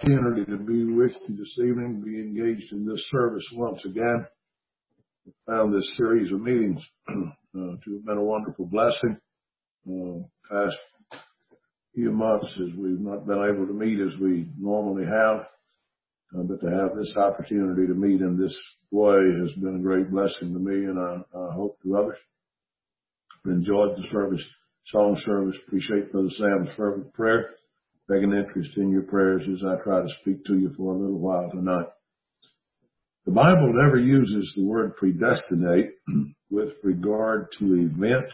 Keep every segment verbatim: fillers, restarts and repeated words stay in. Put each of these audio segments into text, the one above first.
Opportunity to be with you this evening, be engaged in this service once again. We found this series of meetings uh, to have been a wonderful blessing. Uh, past few months as we've not been able to meet as we normally have, uh, but to have this opportunity to meet in this way has been a great blessing to me, and I, I hope to others. I've enjoyed the service, song service. Appreciate Brother Sam's fervent prayer. Taking interest in your prayers as I try to speak to you for a little while tonight. The Bible never uses the word predestinate with regard to events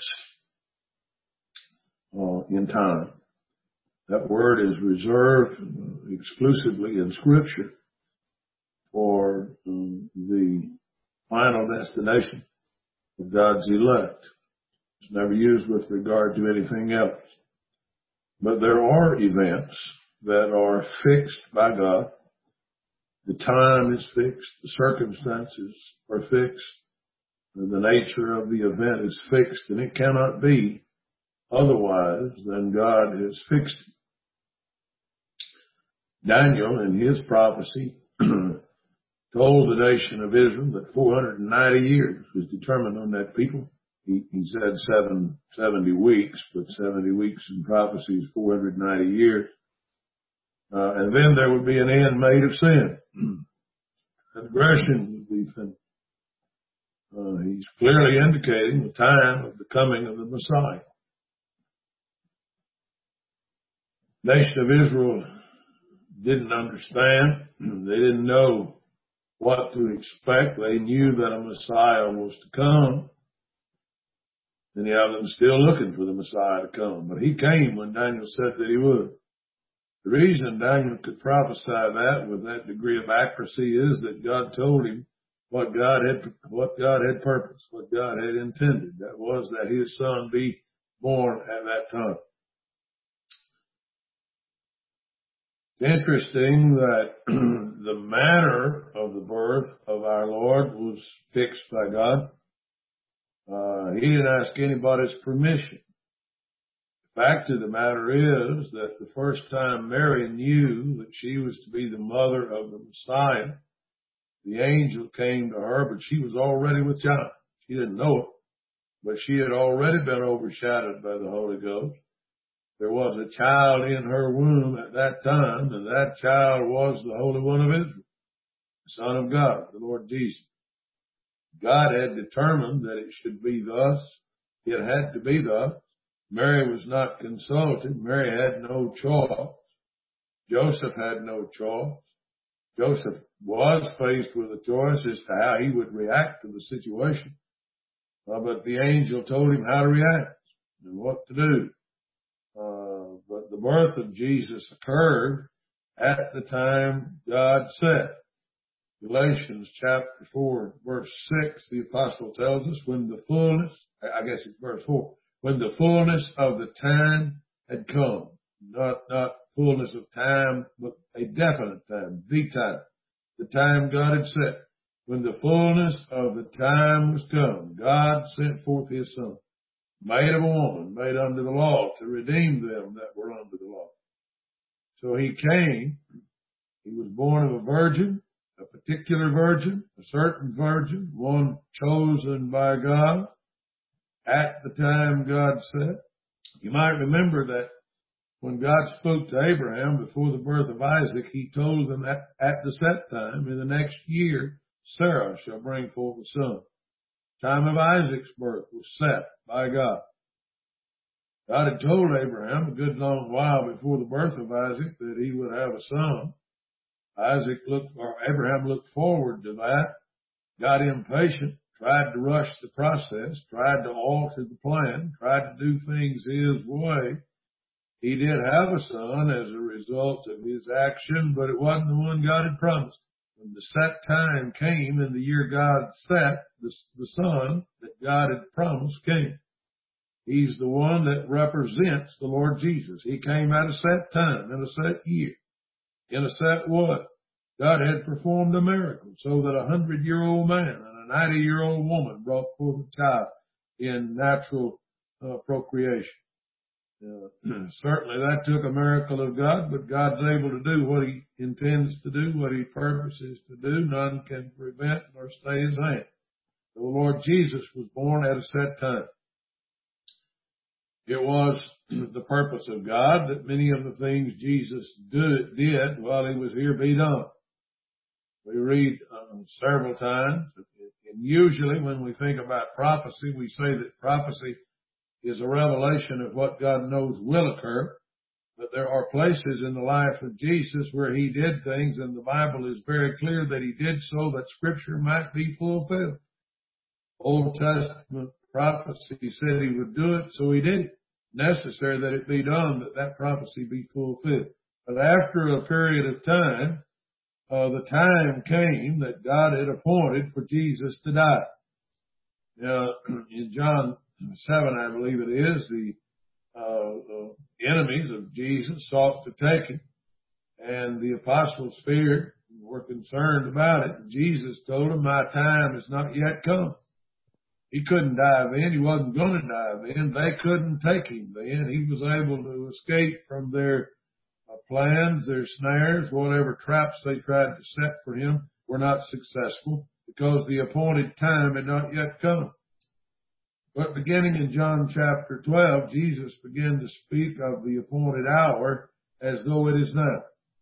uh, in time. That word is reserved exclusively in Scripture for um, the final destination of God's elect. It's never used with regard to anything else. But there are events that are fixed by God. The time is fixed. The circumstances are fixed. The nature of the event is fixed, and it cannot be otherwise than God has fixed it. Daniel, in his prophecy, told the nation of Israel that four hundred ninety years was determined on that people. He, he said seven, seventy weeks, but seventy weeks in prophecy is four hundred ninety years. Uh, and then there would be an end made of sin. Transgression would be finished. Uh, he's clearly indicating the time of the coming of the Messiah. The nation of Israel didn't understand. They didn't know what to expect. They knew that a Messiah was to come. Many of them still looking for the Messiah to come. But he came when Daniel said that he would. The reason Daniel could prophesy that with that degree of accuracy is that God told him what God had, what God had purposed, what God had intended. That was that his son be born at that time. It's interesting that the manner of the birth of our Lord was fixed by God. Uh, he didn't ask anybody's permission. The fact of the matter is that the first time Mary knew that she was to be the mother of the Messiah, the angel came to her, but she was already with child. She didn't know it, but she had already been overshadowed by the Holy Ghost. There was a child in her womb at that time, and that child was the Holy One of Israel, the Son of God, the Lord Jesus. God had determined that it should be thus. It had to be thus. Mary was not consulted. Mary had no choice. Joseph had no choice. Joseph was faced with a choice as to how he would react to the situation. Uh, but the angel told him how to react and what to do. Uh, but the birth of Jesus occurred at the time God said. Galatians chapter four, verse six, the apostle tells us when the fullness, I guess it's verse four, when the fullness of the time had come, not, not fullness of time, but a definite time, the time, the time God had set. When the fullness of the time was come, God sent forth his son, made of a woman, made under the law, to redeem them that were under the law. So he came, he was born of a virgin, a particular virgin, a certain virgin, one chosen by God at the time God said. You might remember that when God spoke to Abraham before the birth of Isaac, he told him that at the set time, in the next year, Sarah shall bring forth a son. The time of Isaac's birth was set by God. God had told Abraham a good long while before the birth of Isaac that he would have a son. Isaac looked, or Abraham looked forward to that, got impatient, tried to rush the process, tried to alter the plan, tried to do things his way. He did have a son as a result of his action, but it wasn't the one God had promised. When the set time came in the year God set, the, the son that God had promised came. He's the one that represents the Lord Jesus. He came at a set time, in a set year. In a set what? God had performed a miracle so that a hundred-year-old man and a ninety-year-old woman brought forth a child in natural uh, procreation. Uh, certainly that took a miracle of God, but God's able to do what he intends to do, what he purposes to do. None can prevent nor stay his hand. The Lord Jesus was born at a set time. It was the purpose of God that many of the things Jesus did, did while he was here be done. We read um, several times, and usually when we think about prophecy, we say that prophecy is a revelation of what God knows will occur. But there are places in the life of Jesus where he did things, and the Bible is very clear that he did so that Scripture might be fulfilled. Old Testament prophecy said he would do it, so he did it. Necessary that it be done, that that prophecy be fulfilled. But after a period of time, uh, the time came that God had appointed for Jesus to die. Now, in John seven, I believe it is, the, uh, the enemies of Jesus sought to take him, and the apostles feared and were concerned about it. And Jesus told them, my time has not yet come. He couldn't dive in. He wasn't going to dive in. They couldn't take him then. He was able to escape from their uh, plans, their snares, whatever traps they tried to set for him were not successful because the appointed time had not yet come. But beginning in John chapter twelve, Jesus began to speak of the appointed hour as though it is now.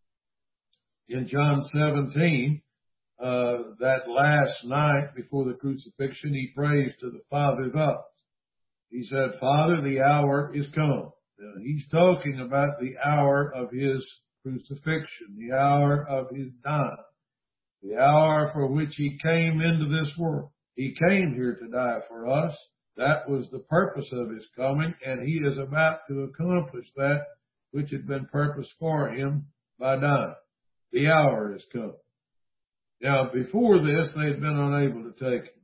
In John seventeen, Uh, that last night before the crucifixion, he prays to the Father thus. He said, Father, the hour is come. Now, he's talking about the hour of his crucifixion, the hour of his dying, the hour for which he came into this world. He came here to die for us. That was the purpose of his coming, and he is about to accomplish that which had been purposed for him by dying. The hour has come. Now, before this, they had been unable to take him.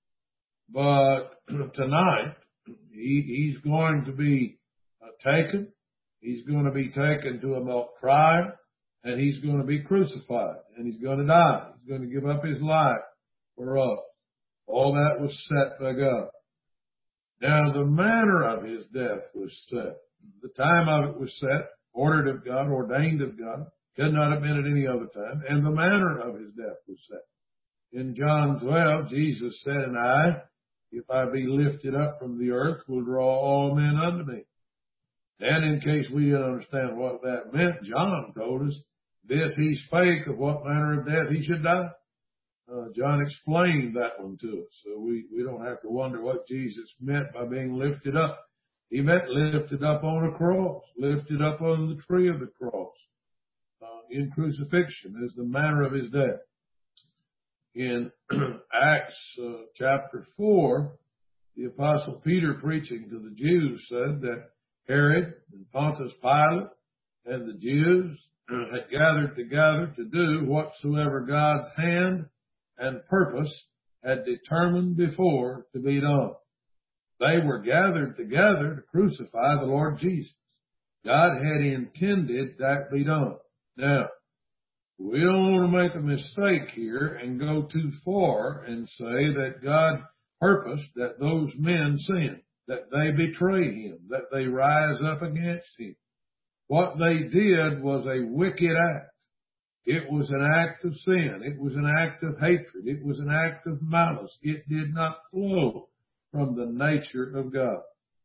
But tonight, he, he's going to be uh, taken. He's going to be taken to a mock trial, and he's going to be crucified, and he's going to die. He's going to give up his life for us. All that was set by God. Now, the manner of his death was set. The time of it was set, ordered of God, ordained of God. Could not have been at any other time. And the manner of his death was set. In John twelve, Jesus said, and I, if I be lifted up from the earth, will draw all men unto me. And in case we didn't understand what that meant, John told us this he spake of what manner of death he should die. Uh, John explained that one to us. So we, we don't have to wonder what Jesus meant by being lifted up. He meant lifted up on a cross, lifted up on the tree of the cross. Uh, in crucifixion is the manner of his death. In Acts uh, chapter four, the apostle Peter preaching to the Jews said that Herod and Pontius Pilate and the Jews had gathered together to do whatsoever God's hand and purpose had determined before to be done. They were gathered together to crucify the Lord Jesus. God had intended that be done. Now, we don't want to make a mistake here and go too far and say that God purposed that those men sin, that they betray him, that they rise up against him. What they did was a wicked act. It was an act of sin. It was an act of hatred. It was an act of malice. It did not flow from the nature of God.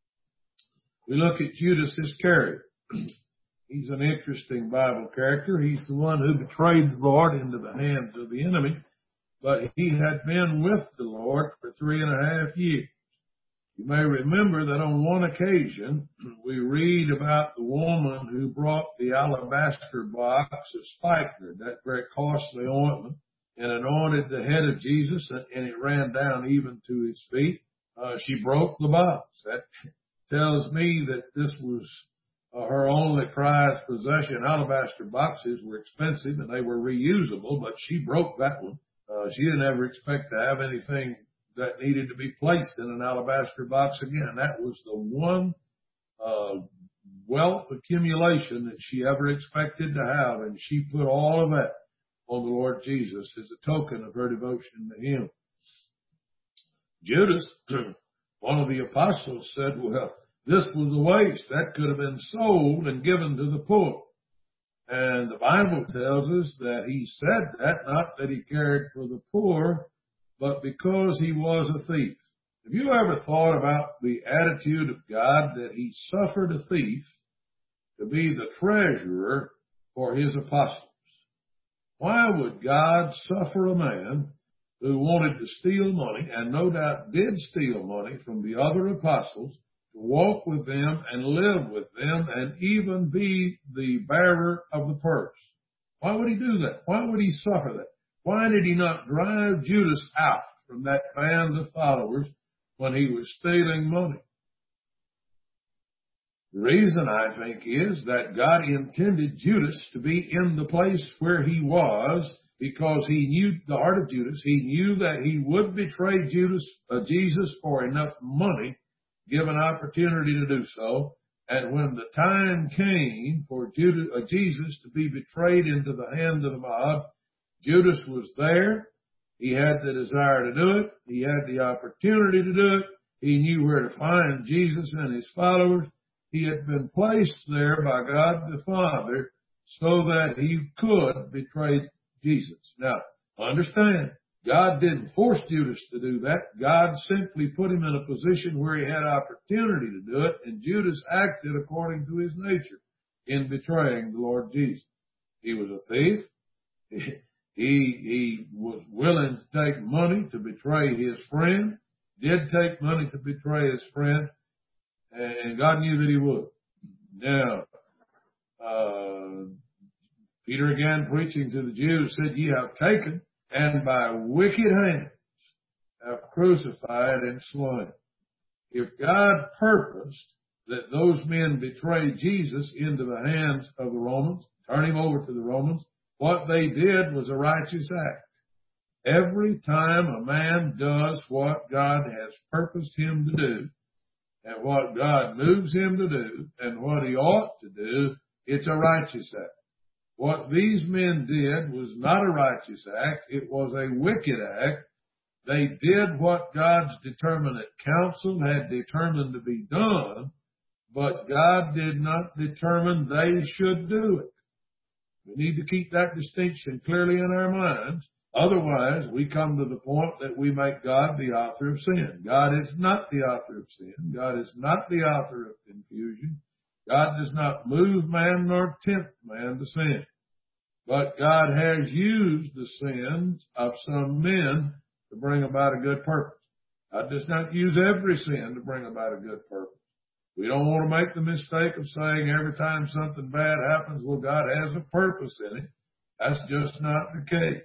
We look at Judas Iscariot. He's an interesting Bible character. He's the one who betrayed the Lord into the hands of the enemy, but he had been with the Lord for three and a half years. You may remember that on one occasion, we read about the woman who brought the alabaster box of spikenard, that very costly ointment, and anointed the head of Jesus, and it ran down even to his feet. Uh, she broke the box. That tells me that this was Uh, her only prized possession. Alabaster boxes were expensive and they were reusable, but she broke that one. Uh, she didn't ever expect to have anything that needed to be placed in an alabaster box again. That was the one uh, wealth accumulation that she ever expected to have, and she put all of that on the Lord Jesus as a token of her devotion to him. Judas, one of the apostles, said, well, This was a waste. That could have been sold and given to the poor. And the Bible tells us that he said that, not that he cared for the poor, but because he was a thief. Have you ever thought about the attitude of God, that he suffered a thief to be the treasurer for his apostles? Why would God suffer a man who wanted to steal money, and no doubt did steal money from the other apostles, to walk with them and live with them and even be the bearer of the purse? Why would he do that? Why would he suffer that? Why did he not drive Judas out from that band of followers when he was stealing money? The reason, I think, is that God intended Judas to be in the place where he was, because he knew the heart of Judas. He knew that he would betray Judas, uh, Jesus for enough money, given opportunity to do so. And when the time came for Judas, uh, Jesus to be betrayed into the hand of the mob, Judas was there. He had the desire to do it. He had the opportunity to do it. He knew where to find Jesus and his followers. He had been placed there by God the Father so that he could betray Jesus. Now, understand, God didn't force Judas to do that. God simply put him in a position where he had opportunity to do it, and Judas acted according to his nature in betraying the Lord Jesus. He was a thief. He, he was willing to take money to betray his friend, did take money to betray his friend, and God knew that he would. Now, uh, Peter again preaching to the Jews said, "Ye have taken and by wicked hands have crucified and slain." If God purposed that those men betray Jesus into the hands of the Romans, turn him over to the Romans, what they did was a righteous act. Every time a man does what God has purposed him to do, and what God moves him to do, and what he ought to do, it's a righteous act. What these men did was not a righteous act. It was a wicked act. They did what God's determinate counsel had determined to be done, but God did not determine they should do it. We need to keep that distinction clearly in our minds. Otherwise, we come to the point that we make God the author of sin. God is not the author of sin. God is not the author of confusion. God does not move man nor tempt man to sin. But God has used the sins of some men to bring about a good purpose. God does not use every sin to bring about a good purpose. We don't want to make the mistake of saying every time something bad happens, well, God has a purpose in it. That's just not the case.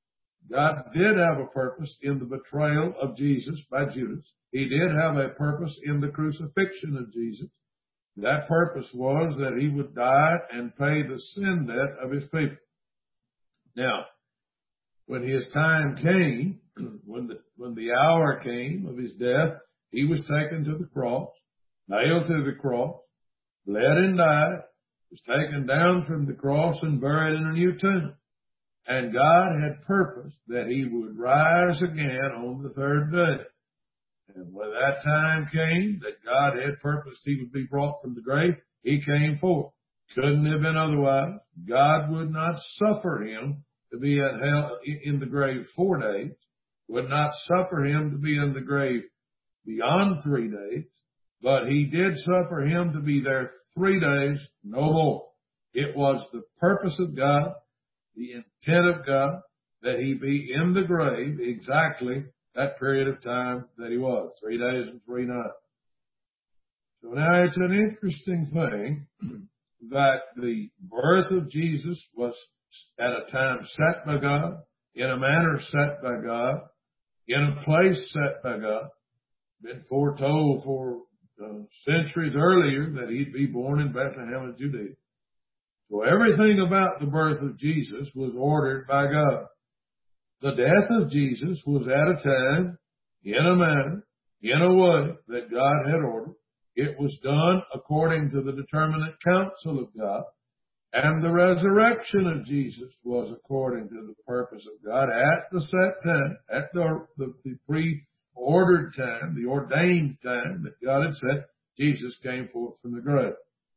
God did have a purpose in the betrayal of Jesus by Judas. He did have a purpose in the crucifixion of Jesus. That purpose was that he would die and pay the sin debt of his people. Now, when his time came, when the, when the hour came of his death, he was taken to the cross, nailed to the cross, bled and died, was taken down from the cross and buried in a new tomb. And God had purposed that he would rise again on the third day. And when that time came that God had purposed he would be brought from the grave, he came forth. Couldn't have been otherwise. God would not suffer him to be in hell, in the grave four days, would not suffer him to be in the grave beyond three days, but he did suffer him to be there three days, no more. It was the purpose of God, the intent of God, that he be in the grave exactly that period of time that he was, three days and three nights. So now it's an interesting thing that the birth of Jesus was at a time set by God, in a manner set by God, in a place set by God, been foretold for uh, centuries earlier that he'd be born in Bethlehem of Judea. So everything about the birth of Jesus was ordered by God. The death of Jesus was at a time, in a manner, in a way that God had ordered. It was done according to the determinate counsel of God. And the resurrection of Jesus was according to the purpose of God at the set time, at the, the, the pre-ordered time, the ordained time that God had set. Jesus came forth from the grave.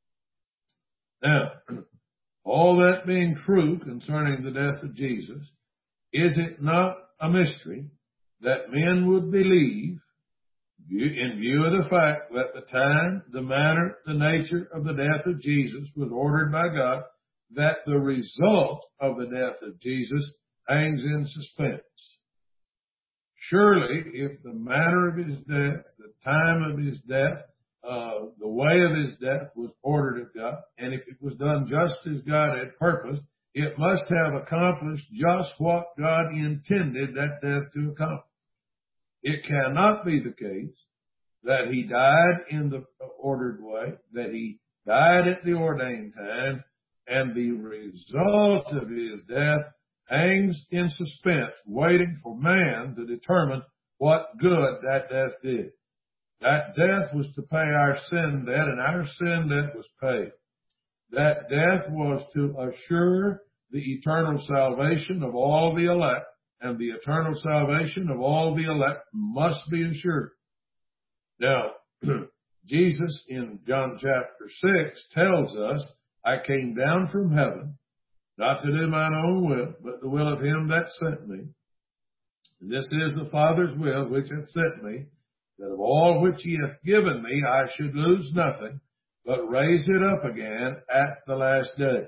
Now, all that being true concerning the death of Jesus, is it not a mystery that men would believe, in view of the fact that the time, the manner, the nature of the death of Jesus was ordered by God, that the result of the death of Jesus hangs in suspense? Surely, if the manner of his death, the time of his death, uh, the way of his death was ordered of God, and if it was done just as God had purposed, it must have accomplished just what God intended that death to accomplish. It cannot be the case that he died in the ordered way, that he died at the ordained time, and the result of his death hangs in suspense, waiting for man to determine what good that death did. That death was to pay our sin debt, and our sin debt was paid. That death was to assure the eternal salvation of all the elect, and the eternal salvation of all the elect must be assured. Now, Jesus in John chapter six tells us, I came down from heaven, not to do mine own will, but the will of him that sent me. This is the Father's will which hath sent me, that of all which he hath given me I should lose nothing, but raise it up again at the last day.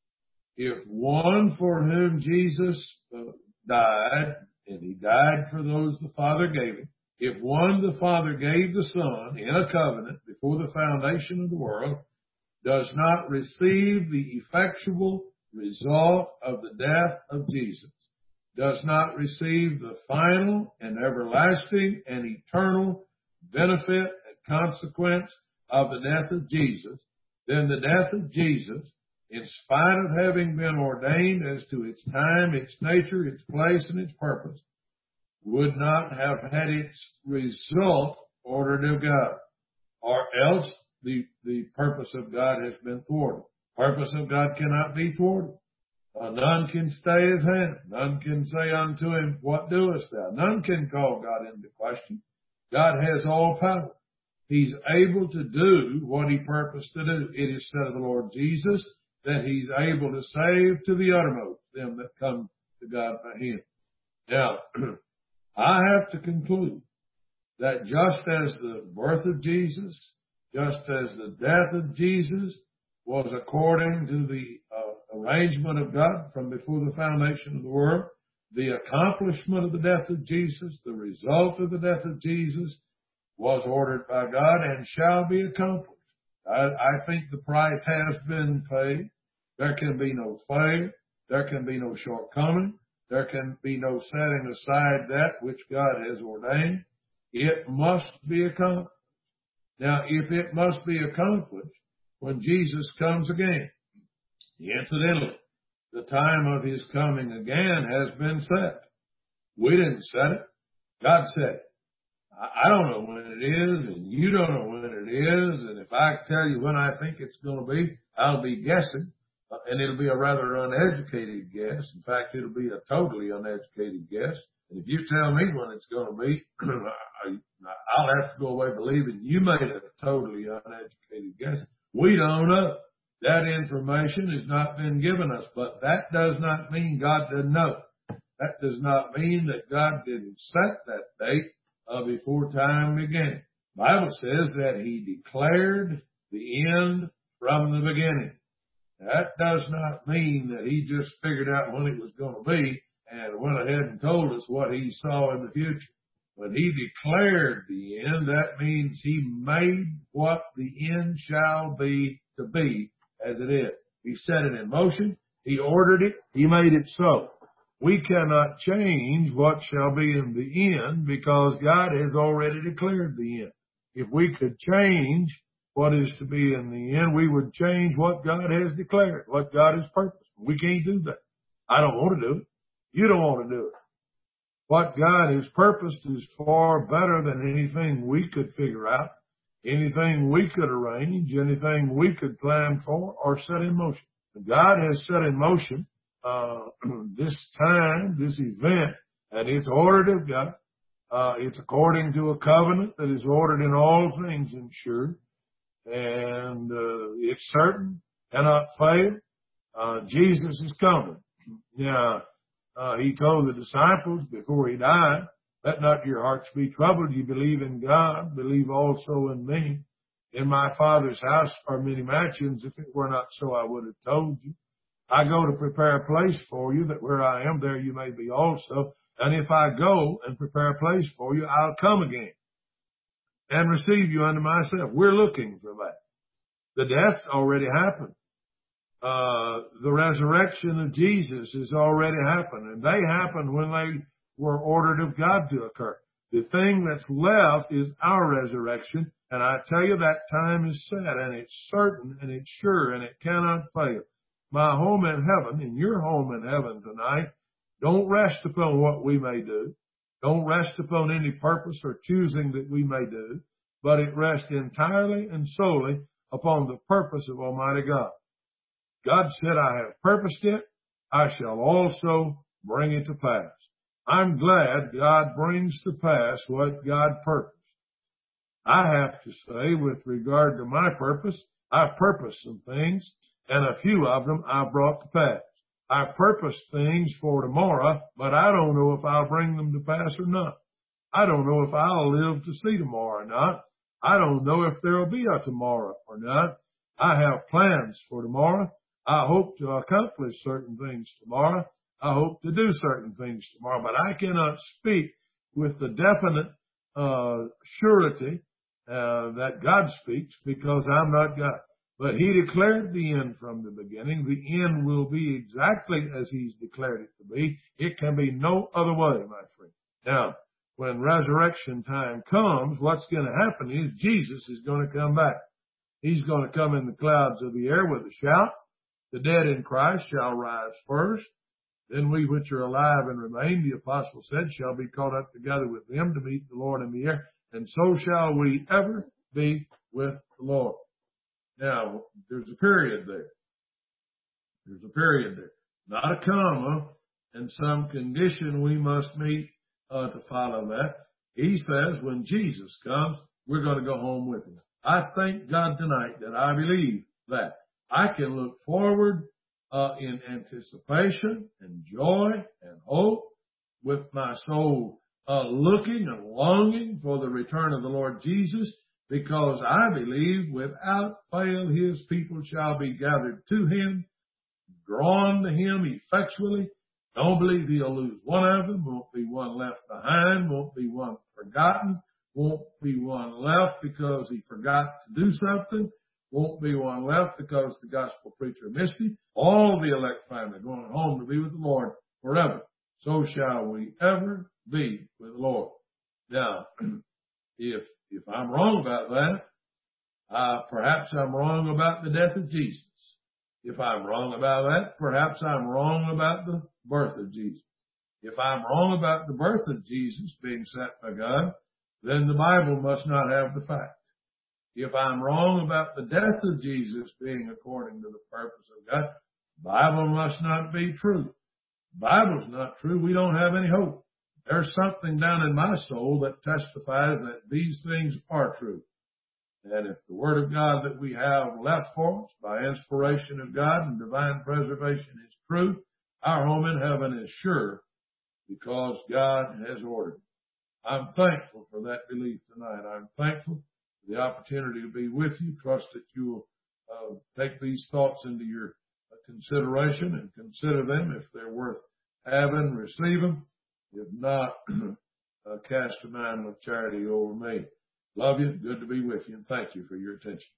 If one for whom Jesus uh, died, and he died for those the Father gave him, if one the Father gave the Son in a covenant before the foundation of the world, does not receive the effectual result of the death of Jesus, does not receive the final and everlasting and eternal benefit and consequence of the death of Jesus, then the death of Jesus, in spite of having been ordained as to its time, its nature, its place, and its purpose, would not have had its result ordered of God, or else the, the purpose of God has been thwarted. Purpose of God cannot be thwarted. Uh, none can stay his hand. None can say unto him, what doest thou? None can call God into question. God has all power. He's able to do what he purposed to do. It is said of the Lord Jesus that he's able to save to the uttermost them that come to God by him. Now, I have to conclude that just as the birth of Jesus, just as the death of Jesus was according to the uh, arrangement of God from before the foundation of the world, the accomplishment of the death of Jesus, the result of the death of Jesus was ordered by God and shall be accomplished. I, I think the price has been paid. There can be no failure. There can be no shortcoming. There can be no setting aside that which God has ordained. It must be accomplished. Now, if it must be accomplished when Jesus comes again, incidentally, the time of his coming again has been set. We didn't set it. God said it. I don't know when it is, and you don't know when it is, and if I tell you when I think it's going to be, I'll be guessing, and it'll be a rather uneducated guess. In fact, it'll be a totally uneducated guess. And if you tell me when it's going to be, I'll have to go away believing you made a totally uneducated guess. We don't know. That information has not been given us, but that does not mean God didn't know. That does not mean that God didn't set that date uh, before time began. The Bible says that he declared the end from the beginning. That does not mean that he just figured out when it was going to be and went ahead and told us what he saw in the future. When he declared the end, that means he made what the end shall be to be as it is. He set it in motion. He ordered it. He made it so. We cannot change what shall be in the end because God has already declared the end. If we could change what is to be in the end, we would change what God has declared, what God has purposed. We can't do that. I don't want to do it. You don't want to do it. What God has purposed is far better than anything we could figure out, anything we could arrange, anything we could plan for or set in motion. God has set in motion uh this time, this event, and it's ordered of God. Uh, it's according to a covenant that is ordered in all things ensured. and uh, it's certain, cannot fail. Uh, Jesus is coming. Now, uh, he told the disciples before he died, let not your hearts be troubled. You believe in God, believe also in me. In my Father's house are many mansions. If it were not so, I would have told you. I go to prepare a place for you, that where I am, there you may be also. And if I go and prepare a place for you, I'll come again and receive you unto myself. We're looking for that. The death's already happened. Uh, the resurrection of Jesus has already happened, and they happened when they were ordered of God to occur. The thing that's left is our resurrection, and I tell you that time is set, and it's certain, and it's sure, and it cannot fail. My home in heaven, and your home in heaven tonight, don't rest upon what we may do. Don't rest upon any purpose or choosing that we may do, but it rests entirely and solely upon the purpose of Almighty God. God said, I have purposed it, I shall also bring it to pass. I'm glad God brings to pass what God purposed. I have to say, with regard to my purpose, I've purposed some things, and a few of them I've brought to pass. I purposed things for tomorrow, but I don't know if I'll bring them to pass or not. I don't know if I'll live to see tomorrow or not. I don't know if there'll be a tomorrow or not. I have plans for tomorrow. I hope to accomplish certain things tomorrow. I hope to do certain things tomorrow, but I cannot speak with the definite uh surety uh that God speaks, because I'm not God. But he declared the end from the beginning. The end will be exactly as he's declared it to be. It can be no other way, my friend. Now, when resurrection time comes, what's going to happen is Jesus is going to come back. He's going to come in the clouds of the air with a shout. The dead in Christ shall rise first. Then we which are alive and remain, the apostle said, shall be caught up together with them to meet the Lord in the air. And so shall we ever be with the Lord. Now, there's a period there. There's a period there. Not a comma and some condition we must meet uh, to follow that. He says when Jesus comes, we're going to go home with him. I thank God tonight that I believe that. I can look forward uh, in anticipation and joy and hope, with my soul uh, looking and longing for the return of the Lord Jesus, because I believe without fail his people shall be gathered to him, drawn to him effectually. Don't believe he'll lose one of them. Won't be one left behind. Won't be one forgotten. Won't be one left because he forgot to do something. Won't be one left because the gospel preacher missed him. All the elect family going home to be with the Lord forever. So shall we ever be with the Lord. Now, if if I'm wrong about that, uh, perhaps I'm wrong about the death of Jesus. If I'm wrong about that, perhaps I'm wrong about the birth of Jesus. If I'm wrong about the birth of Jesus being set by God, then the Bible must not have the fact. If I'm wrong about the death of Jesus being according to the purpose of God, the Bible must not be true. The Bible's not true. We don't have any hope. There's something down in my soul that testifies that these things are true. And if the Word of God that we have left for us by inspiration of God and divine preservation is true, our home in heaven is sure, because God has ordered it. I'm thankful for that belief tonight. I'm thankful for the opportunity to be with you. Trust that you will uh, take these thoughts into your uh, consideration and consider them. If they're worth having, receive them. If not, uh, cast a mind with charity over me. Love you. Good to be with you. And thank you for your attention.